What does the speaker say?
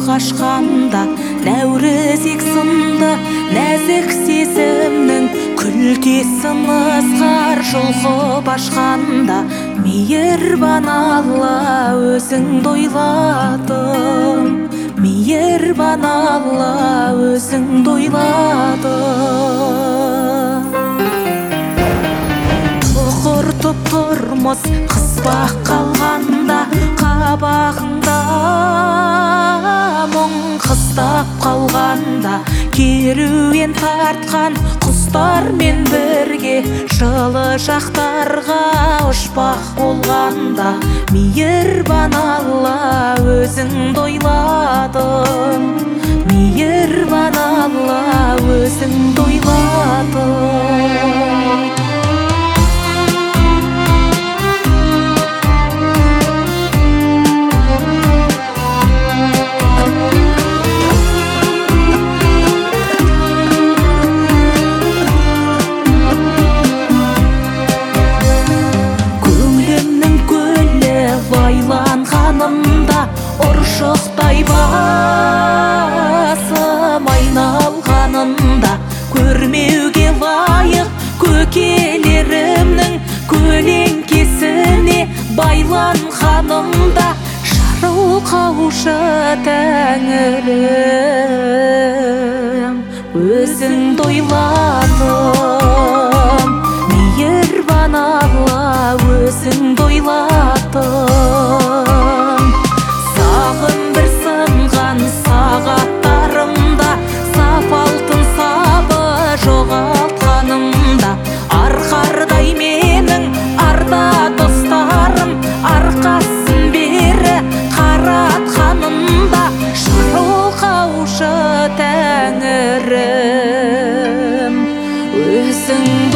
қашқанда, нәурізек сынды нәзік сезімнің күлтесін ызғар жұлқып ашқанда, мейірбан Алла өзіңді ойладым, мейірбан Алла өзіңді ойладым. Тұқыртып тұрмыз қыспақ қалғанда, қабағыңда мұң қыстап қалғанда, керуен тартқан құстармен бірге жылы жақтарға ұшпақ болғанда, мейірбан Алла өзіңді ойладым, мейірбан Алла өзіңді ойладым. Ұршықтай басым айналғанында, көрмеуге лайық көкелерімнің көлеңкесіне байланғанымда, жарылқаушы Тәңірім өзіңді ойладым, мейірбан Алла өзіңді ойладым. Сағым бір сынған сағаттарымда, сап алтын сабы жоғалтқанымда, арқардай менің арда достарым арқасын бері қаратқанымда, жарылқаушы Тәңірім өзің